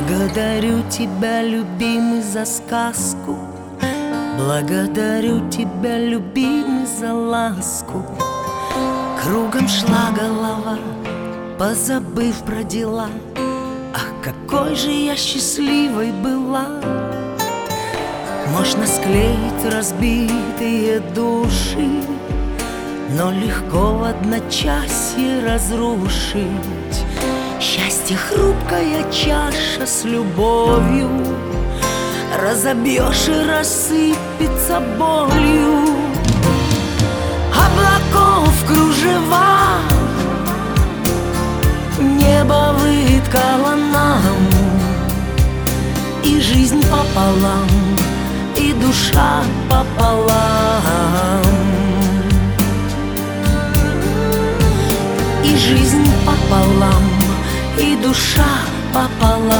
Благодарю тебя, любимый, за сказку. Благодарю тебя, любимый, за ласку. Кругом шла голова, позабыв про дела. Ах, какой же я счастливой была! Можно склеить разбитые души, но легко в одночасье разрушить. Счастье хрупкая чаша с любовью, разобьешь и рассыпется болью. Облаков кружева небо выткало нам, и жизнь пополам, и душа пополам. И жизнь пополам, и душа пополам.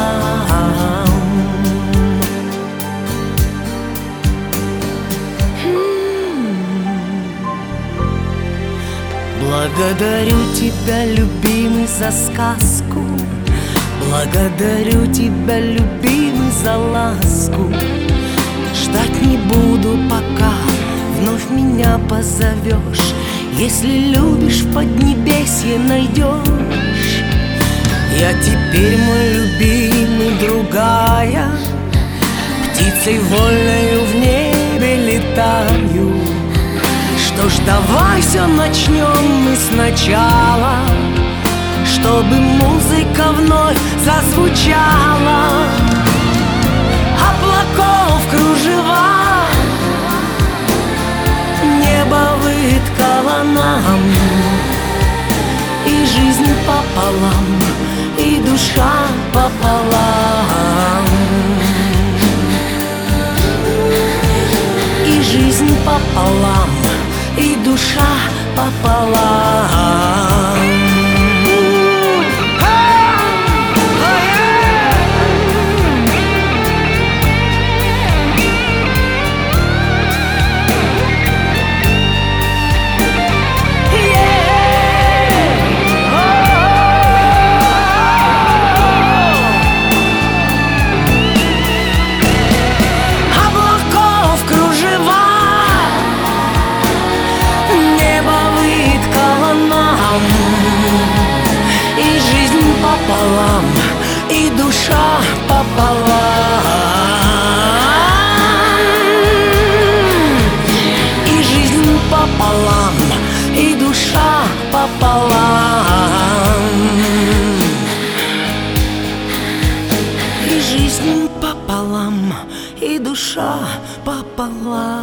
Благодарю тебя, любимый, за сказку. Благодарю тебя, любимый, за ласку. Ждать не буду, пока вновь меня позовешь. Если любишь, в поднебесье найдешь. Я теперь, мой любимый, другая, птицей вольною в небе летаю. Что ж, давай все начнем мы сначала, чтобы музыка вновь зазвучала. Облаков кружева небо выткало нам, и жизнь пополам, и душа пополам. И жизнь пополам, и душа пополам. И жизнь пополам, и душа пополам. И жизнь пополам, и душа пополам. И жизнь пополам, и душа пополам.